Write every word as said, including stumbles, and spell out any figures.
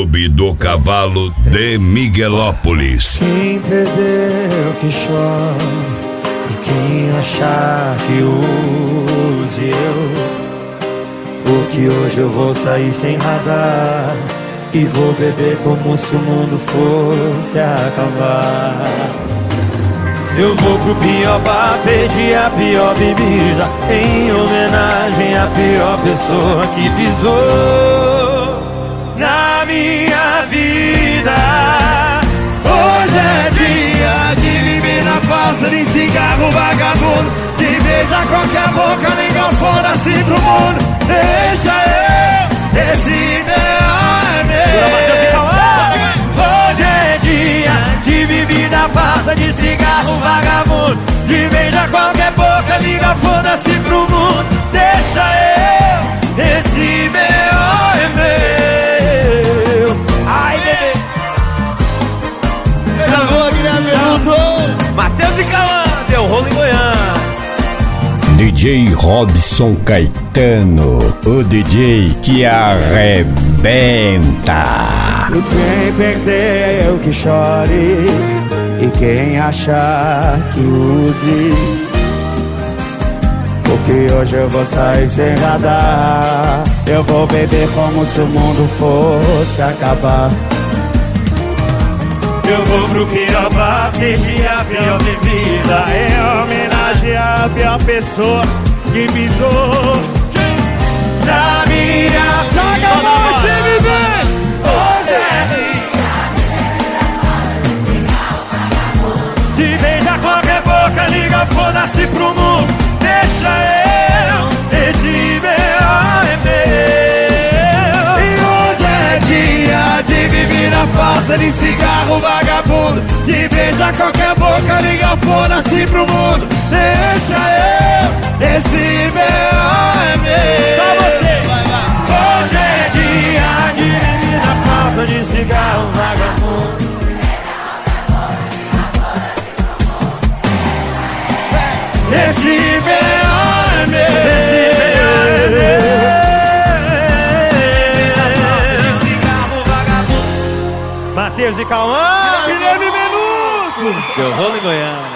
Clube do Cavalo de Miguelópolis. Quem perdeu que chora, e quem achar que use eu, porque hoje eu vou sair sem radar e vou beber como se o mundo fosse acabar. Eu vou pro pior bar, pedir a pior bebida, em homenagem à pior pessoa que pisou na minha vida. Hoje é dia de viver na falsa, de cigarro vagabundo, de beijar qualquer boca, ligar foda-se pro mundo. Deixa eu, esse meu é meu. Hoje é dia de bebida falsa, de cigarro vagabundo, de beijar qualquer boca, liga foda-se pro mundo. Deixa eu, esse meu é meu. Ai, bebê. Já vou, Guilherme, junto. Matheus e Cauã, deu rolo em Goiânia. D J Robson Caetano, o D J que arrebenta. Quem perdeu que chore, e quem achar que use, porque hoje eu vou sair sem radar. Eu vou beber como se o mundo fosse acabar. Eu vou pro pior bar, pedir a pior bebida, em homenagem à pior pessoa que pisou na minha vida. Hoje é de beijar qualquer boca, liga foda-se pro mundo. Deixa eu, esse meu é meu. E hoje é dia de bebida falsa, de cigarro vagabundo, de beijar qualquer boca, liga foda-se pro mundo. Deixa eu, esse meu é meu. Só você, vai lá. Hoje é dia de bebida falsa, de cigarro vagabundo. Esse meu é meu. Esse meu é meu. Cigarro vagabundo. Matheus e Cauã, Guilherme Menuto. Deu rolo em Goiânia.